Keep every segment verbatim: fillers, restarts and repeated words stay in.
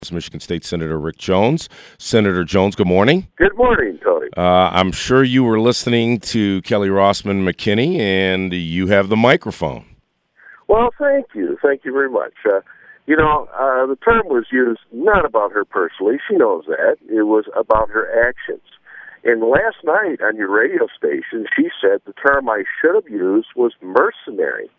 Michigan State Senator Rick Jones. Senator Jones, good morning. Good morning, Tony. Uh, I'm sure you were listening to Kelly Rossman McKinney, and you have the microphone. Well, thank you. Thank you very much. Uh, you know, uh, the term was used not about her personally. She knows that. It was about her actions. And last night on your radio station, she said the term I should have used was mercenary.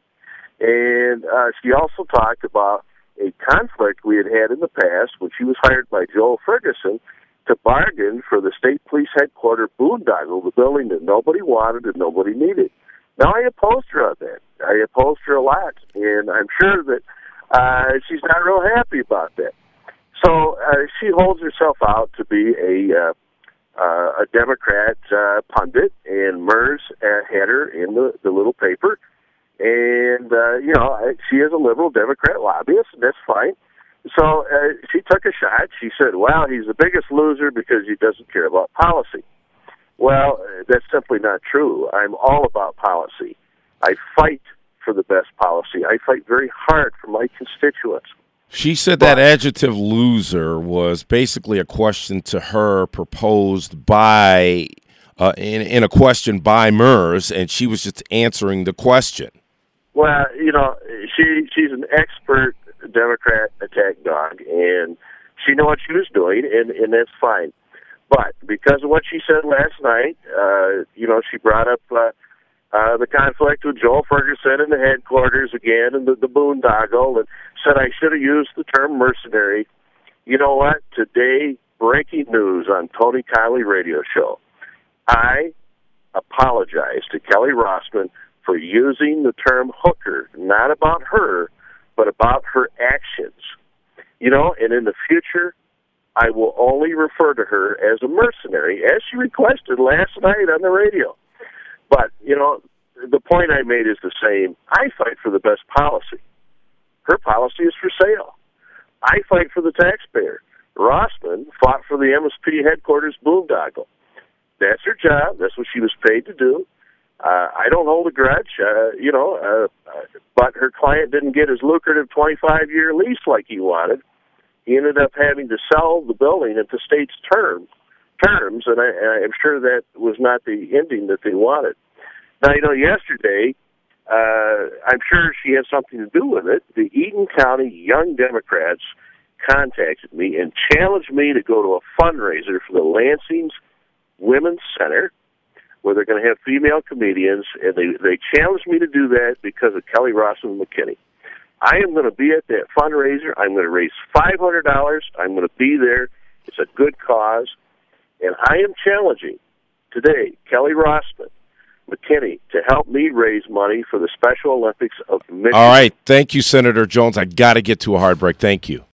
And uh, she also talked about a conflict we had had in the past when she was hired by Joel Ferguson to bargain for the state police headquarters boondoggle, the building that nobody wanted and nobody needed. Now, I opposed her on that. I opposed her a lot, and I'm sure that uh, she's not real happy about that. So uh, she holds herself out to be a uh, uh, a Democrat uh, pundit, and MERS uh, had her in the, the little paper. And, uh, you know, she is a liberal Democrat lobbyist, and that's fine. So uh, she took a shot. She said, well, he's the biggest loser because he doesn't care about policy. Well, that's simply not true. I'm all about policy. I fight for the best policy. I fight very hard for my constituents. She said that adjective loser was basically a question to her proposed by, uh, in, in a question by MERS, and she was just answering the question. Well, you know, she she's an expert Democrat attack dog, and she knew what she was doing, and, and that's fine. But because of what she said last night, uh, you know, she brought up uh, uh, the conflict with Joel Ferguson in the headquarters again, and the, the boondoggle, and said I should have used the term mercenary. You know what? Today, breaking news on Tony Conley radio show. I apologize to Kelly Rossman for using the term hooker, not about her, but about her actions. You know, and in the future, I will only refer to her as a mercenary, as she requested last night on the radio. But, you know, the point I made is the same. I fight for the best policy. Her policy is for sale. I fight for the taxpayer. Rossman fought for the M S P headquarters boondoggle. That's her job. That's what she was paid to do. Uh, I don't hold a grudge, uh, you know, uh, uh, but her client didn't get his lucrative twenty-five year lease like he wanted. He ended up having to sell the building at the state's term, terms, and, I, and I'm sure that was not the ending that they wanted. Now, you know, yesterday, uh, I'm sure she has something to do with it. The Eaton County Young Democrats contacted me and challenged me to go to a fundraiser for the Lansing's Women's Center, where they're going to have female comedians, and they, they challenged me to do that because of Kelly Rossman McKinney. I am going to be at that fundraiser. I'm going to raise five hundred dollars. I'm going to be there. It's a good cause. And I am challenging today Kelly Rossman McKinney to help me raise money for the Special Olympics of Michigan. All right. Thank you, Senator Jones. I got to get to a hard break. Thank you.